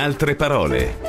altre parole.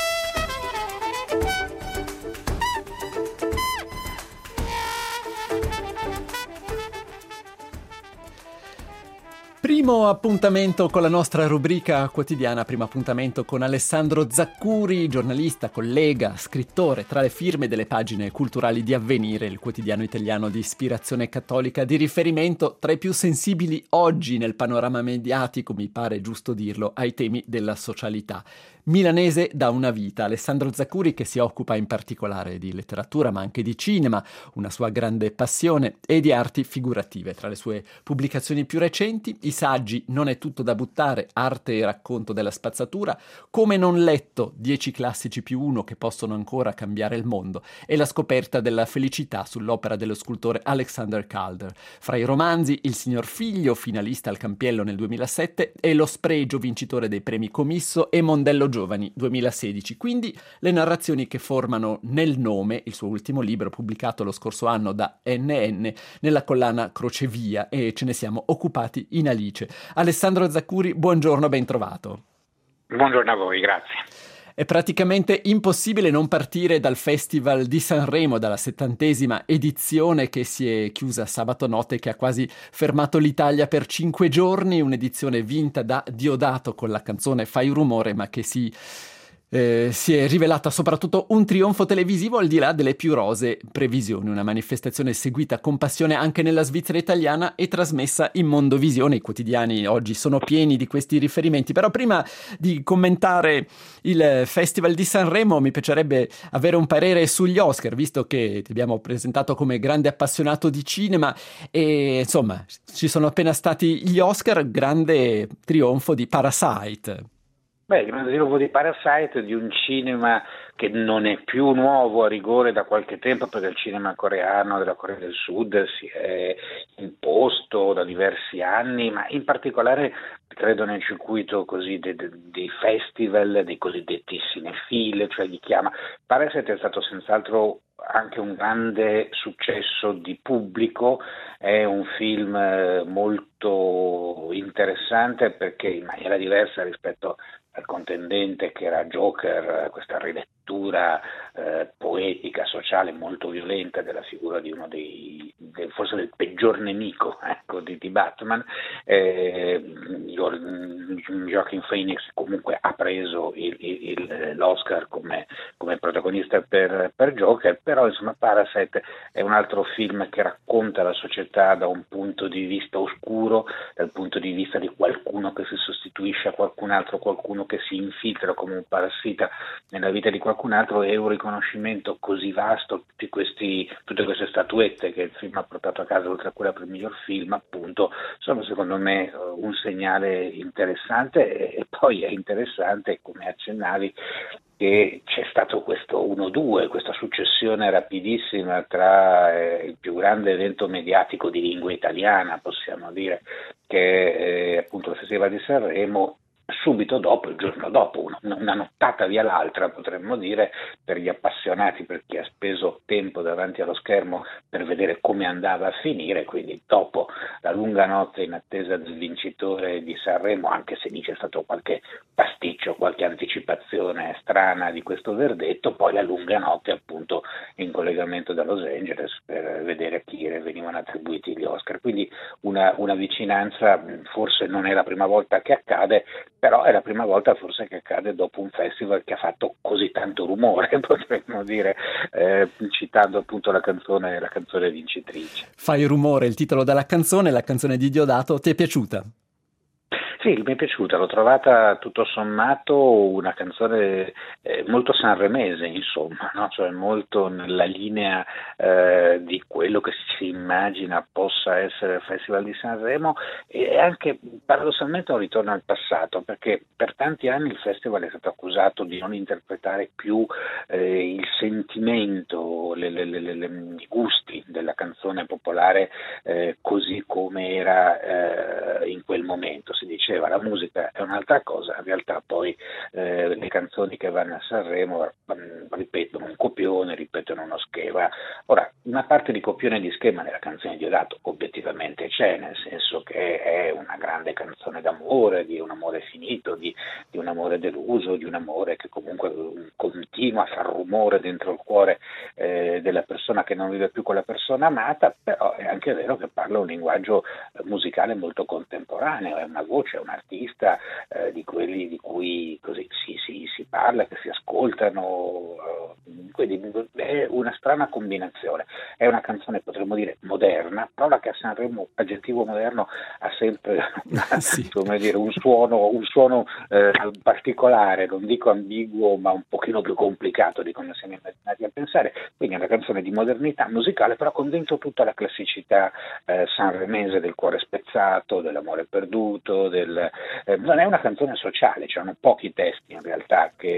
Primo appuntamento con la nostra rubrica quotidiana, primo appuntamento con Alessandro Zaccuri, giornalista, collega, scrittore, tra le firme delle pagine culturali di Avvenire, il quotidiano italiano di ispirazione cattolica di riferimento, tra i più sensibili oggi nel panorama mediatico, mi pare giusto dirlo, ai temi della socialità. Milanese da una vita, Alessandro Zaccuri, che si occupa in particolare di letteratura ma anche di cinema, una sua grande passione, e di arti figurative. Tra le sue pubblicazioni più recenti, i saggi Non è tutto da buttare, arte e racconto della spazzatura, Come non letto, 10 classici più uno che possono ancora cambiare il mondo, e La scoperta della felicità sull'opera dello scultore Alexander Calder. Fra i romanzi, Il signor Figlio, finalista al Campiello nel 2007, e Lo spregio, vincitore dei premi Commisso e Mondello Giovani 2016. Quindi le narrazioni che formano Nel nome, il suo ultimo libro pubblicato lo scorso anno da NN nella collana Crocevia, e ce ne siamo occupati in Alice. Alessandro Zaccuri, buongiorno, ben trovato. Buongiorno a voi, grazie. È praticamente impossibile non partire dal Festival di Sanremo, dalla 70ª edizione che si è chiusa sabato notte, che ha quasi fermato l'Italia per 5 giorni, un'edizione vinta da Diodato con la canzone Fai rumore, ma che si è rivelata soprattutto un trionfo televisivo al di là delle più rosee previsioni, una manifestazione seguita con passione anche nella Svizzera italiana e trasmessa in Mondovisione. I quotidiani oggi sono pieni di questi riferimenti, però prima di commentare il Festival di Sanremo mi piacerebbe avere un parere sugli Oscar, visto che ti abbiamo presentato come grande appassionato di cinema e insomma ci sono appena stati gli Oscar, grande trionfo di Parasite. Beh, il grande trionfo di Parasite, di un cinema che non è più nuovo a rigore da qualche tempo, perché il cinema coreano della Corea del Sud si è imposto da diversi anni, ma in particolare credo nel circuito così dei festival, dei cosiddetti cinefile, cioè li chiama. Parasite è stato senz'altro anche un grande successo di pubblico, è un film molto interessante perché in maniera diversa rispetto al contendente che era Joker, questa rilettura poetica, sociale, molto violenta della figura di uno forse del peggior nemico, ecco, di Batman. Joaquin Phoenix comunque ha preso l'Oscar come protagonista per Joker, però insomma Parasite è un altro film che racconta la società da un punto di vista oscuro, dal punto di vista di qualcuno che si sostituisce a qualcun altro, qualcuno che si infiltra come un parassita nella vita di qualcun altro, e un riconoscimento così vasto, tutte queste statuette che il film ha portato a casa, oltre a quella per il miglior film, appunto, sono secondo me un segnale interessante. E poi è interessante, come accennavi, che c'è stato questo 1-2, questa successione rapidissima tra il più grande evento mediatico di lingua italiana, possiamo dire, che è appunto il Festival di Sanremo, subito dopo, il giorno dopo, una nottata via l'altra, potremmo dire, per gli appassionati, per chi ha speso tempo davanti allo schermo per vedere come andava a finire. Quindi dopo la lunga notte in attesa del vincitore di Sanremo, anche se lì c'è stato qualche pasticcio, qualche anticipazione strana di questo verdetto, poi la lunga notte appunto in collegamento da Los Angeles per vedere a chi venivano attribuiti gli Oscar. Quindi una vicinanza, forse non è la prima volta che accade, però è la prima volta forse che accade dopo un festival che ha fatto così tanto rumore, potremmo dire, citando appunto la canzone vincitrice. Fai rumore, il titolo della canzone, la canzone di Diodato, ti è piaciuta? Sì, mi è piaciuta, l'ho trovata tutto sommato una canzone molto sanremese, insomma, no? Cioè molto nella linea di quello che si immagina possa essere il Festival di Sanremo, e anche paradossalmente un ritorno al passato, perché per tanti anni il festival è stato accusato di non interpretare più il sentimento, i gusti della canzone popolare così come era in quel momento. Si diceva la musica è un'altra cosa, in realtà poi le canzoni che vanno a Sanremo ripetono un copione, ripetono uno schema. Ora, una parte di copione e di schema nella canzone di Diodato obiettivamente c'è, nel senso che è una grande canzone d'amore, di un amore finito, di un amore deluso, di un amore che comunque continua a far rumore dentro il cuore della persona che non vive più con la persona amata, però è anche vero che parla un linguaggio musicale molto contemporaneo, è una voce, è un artista di quelli di cui così si parla, che si ascoltano, quindi è una strana combinazione. È una canzone, potremmo dire, moderna, parola che a Sanremo, aggettivo moderno, ha sempre Sì. come dire, un suono particolare, non dico ambiguo, ma un pochino più complicato di come siamo immaginati a pensare. Quindi è una canzone di modernità musicale, però con dentro tutta la classicità sanremese del cuore spezzato, dell'amore perduto, non è una canzone sociale, c'erano pochi testi in realtà che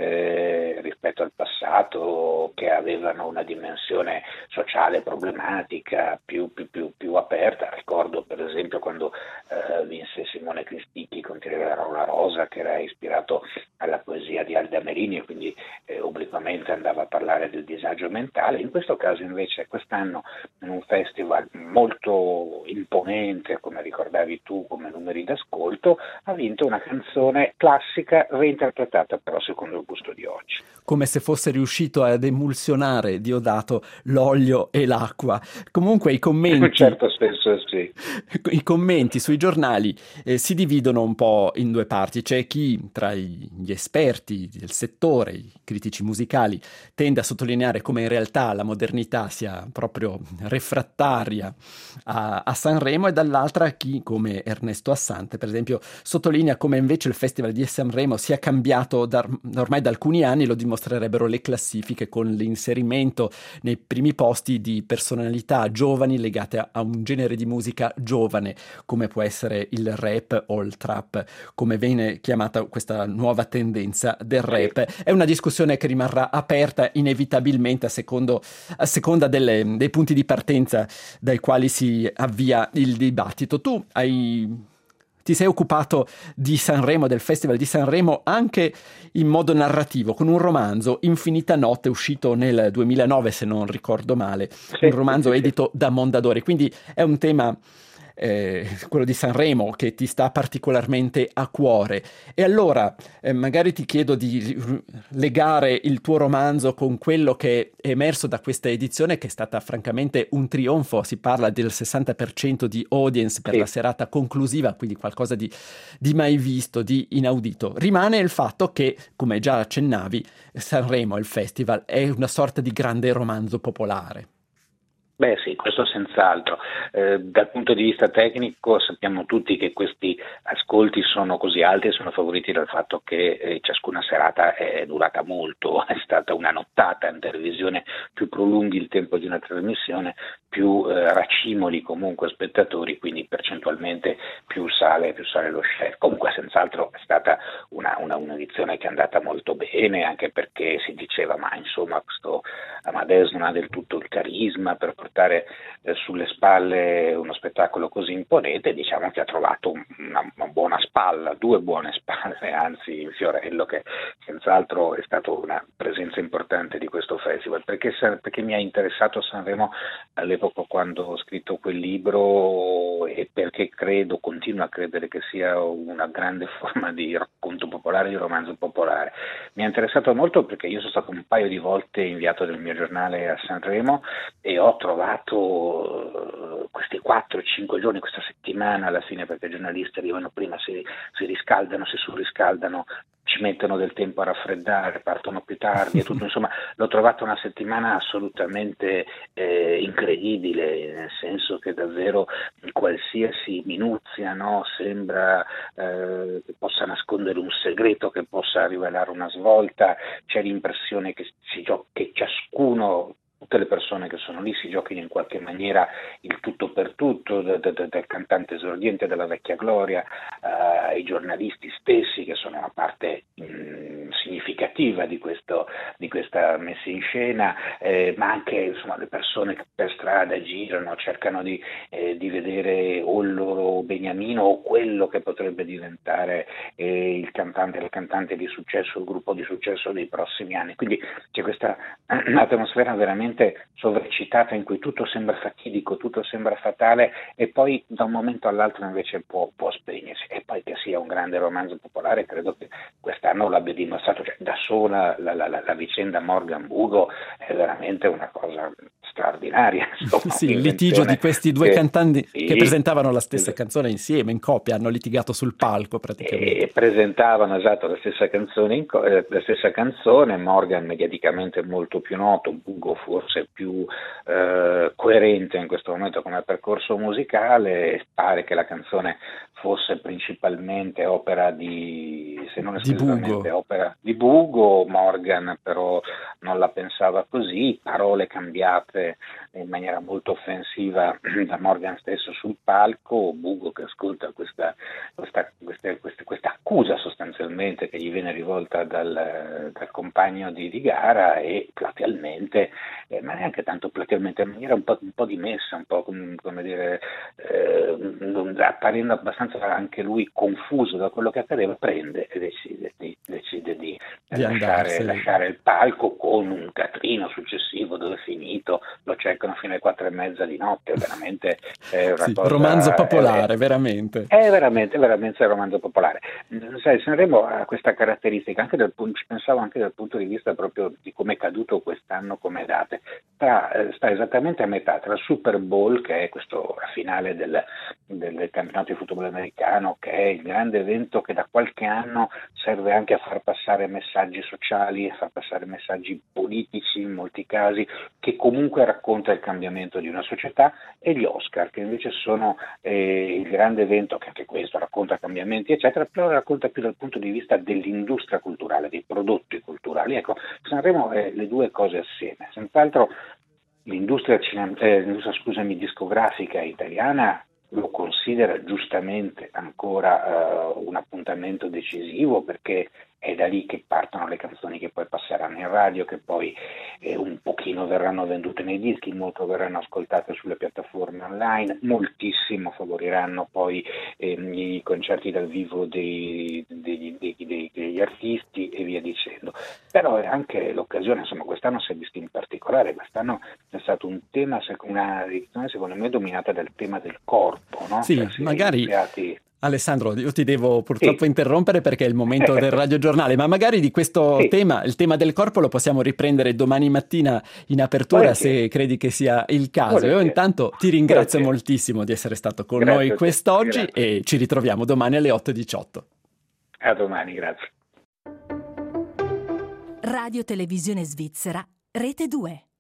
rispetto al passato che avevano una dimensione sociale problematica più aperta. Ricordo per esempio quando vinse Simone Cristicchi con Ti regalerò una rosa, che era ispirato alla poesia di Alda Merini e quindi obliquamente andava a parlare del disagio mentale. In questo caso invece quest'anno in un festival molto imponente, come ricordavi tu, come numeri d'ascolto, ha vinto una canzone classica reinterpretata però secondo il gusto di oggi. Come se fosse riuscito ad emulsionare Diodato l'olio e l'acqua. Comunque i In un commenti, certo senso sì. i commenti sui giornali si dividono un po' in due parti. C'è chi tra gli esperti del settore, i critici musicali, tende a sottolineare come in realtà la modernità sia proprio refrattaria a Sanremo, e dall'altra chi, come Ernesto Assante, per esempio, sottolinea come invece il Festival di Sanremo sia cambiato ormai da alcuni anni. Lo dimostrerebbero le classifiche con l'inserimento nei primi posti di personalità giovani legate a un genere di musica giovane, come può essere il rap o il trap, come viene chiamata questa nuova tendenza del rap. È una discussione che rimarrà aperta inevitabilmente a seconda dei punti di partenza dai quali si avvia il dibattito. Ti sei occupato di Sanremo, del Festival di Sanremo, anche in modo narrativo, con un romanzo, Infinita Notte, uscito nel 2009, se non ricordo male, un romanzo edito da Mondadori. Quindi è un tema, quello di Sanremo, che ti sta particolarmente a cuore. E allora magari ti chiedo di legare il tuo romanzo con quello che è emerso da questa edizione, che è stata francamente un trionfo. Si parla del 60% di audience per la serata conclusiva, quindi qualcosa di mai visto, di inaudito. Rimane il fatto che, come già accennavi, Sanremo, il festival, è una sorta di grande romanzo popolare. Beh sì, questo senz'altro. Dal punto di vista tecnico sappiamo tutti che questi ascolti sono così alti e sono favoriti dal fatto che ciascuna serata è durata molto, è stata una nottata in televisione, più prolunghi il tempo di una trasmissione, più racimoli comunque spettatori, quindi percentualmente più sale lo share. Comunque senz'altro è stata un'edizione che è andata molto bene, anche perché si diceva ma insomma questo Amadeus non ha del tutto il carisma per portare sulle spalle uno spettacolo così imponente. Diciamo che ha trovato una buona spalla, due buone spalle, anzi Fiorello, che senz'altro è stato una presenza importante di questo festival, perché mi ha interessato Sanremo all'epoca quando ho scritto quel libro, e perché continuo a credere che sia una grande forma di racconto popolare, di romanzo popolare. Mi ha interessato molto perché io sono stato un paio di volte inviato del mio giornale a Sanremo e ho trovato questi 4-5 giorni, questa settimana alla fine, perché i giornalisti arrivano prima, si riscaldano, si surriscaldano, ci mettono del tempo a raffreddare, partono più tardi e tutto, insomma l'ho trovata una settimana assolutamente incredibile, nel senso che davvero qualsiasi minuzia, no, sembra che possa nascondere un segreto, che possa rivelare una svolta. C'è l'impressione che ciascuno tutte le persone che sono lì si giochino in qualche maniera il tutto per tutto, dal cantante esordiente della vecchia gloria ai giornalisti stessi, che sono una parte significativa di questa messa in scena, ma anche insomma, le persone che per strada girano, cercano di vedere o il loro beniamino o quello che potrebbe diventare il cantante di successo, il gruppo di successo dei prossimi anni. Quindi c'è questa atmosfera veramente sovraccitata in cui tutto sembra fatidico, tutto sembra fatale, e poi da un momento all'altro invece può spegnersi. E poi che sia un grande romanzo popolare, credo che quest'anno l'abbia dimostrato, cioè, da sola la vicenda Morgan Bugo è veramente una cosa straordinaria. Insomma, sì, il litigio di questi due cantanti che sì, presentavano la stessa canzone insieme, in coppia, hanno litigato sul palco praticamente. e presentavano, esatto, la stessa canzone, Morgan mediaticamente molto più noto, Bugo forse più coerente in questo momento come percorso musicale. Pare che la canzone fosse principalmente opera se non esclusivamente opera di Bugo. Morgan però non la pensava così, parole cambiate in maniera molto offensiva da Morgan stesso sul palco, Bugo che ascolta questa accusa sostanzialmente che gli viene rivolta dal compagno di gara, e platealmente, ma neanche tanto platealmente, in maniera un po' dimessa, un po' come dire, apparendo abbastanza anche lui confuso da quello che accadeva, prende e decide di lasciare il palco, con un Catrino successivo dove è finito, lo cercano fino alle 4:30 di notte. Veramente è una cosa, romanzo popolare, veramente. È veramente un romanzo popolare. Sai, Sanremo ha questa caratteristica, ci pensavo anche dal punto di vista proprio di come è caduto quest'anno come date. Sta esattamente a metà tra il Super Bowl, che è questo la finale del campionato di football americano, che è il grande evento che da qualche anno serve anche a far passare messaggi sociali, a far passare messaggi politici in molti casi, che comunque racconta il cambiamento di una società, e gli Oscar, che invece sono il grande evento che anche questo racconta cambiamenti eccetera, però racconta più dal punto di vista dell'industria culturale, dei prodotti culturali. Ecco, Sanremo è le due cose assieme. Senz'altro l'industria discografica italiana lo considera giustamente ancora un appuntamento decisivo, perché è da lì che partono le canzoni che poi passeranno in radio, che poi un pochino verranno vendute nei dischi, molto verranno ascoltate sulle piattaforme online, moltissimo favoriranno poi i concerti dal vivo degli artisti e via dicendo. Però è anche l'occasione, insomma, quest'anno si è visto in particolare, quest'anno è stato un tema, una edizione secondo me dominata dal tema del corpo, no? Sì, cioè, magari... Alessandro, io ti devo purtroppo interrompere perché è il momento del radiogiornale, ma magari di questo tema, il tema del corpo, lo possiamo riprendere domani mattina in apertura, se credi che sia il caso. Io intanto ti ringrazio moltissimo di essere stato con noi quest'oggi e ci ritroviamo domani alle 8:18. A domani, grazie. Radio Televisione Svizzera, Rete 2.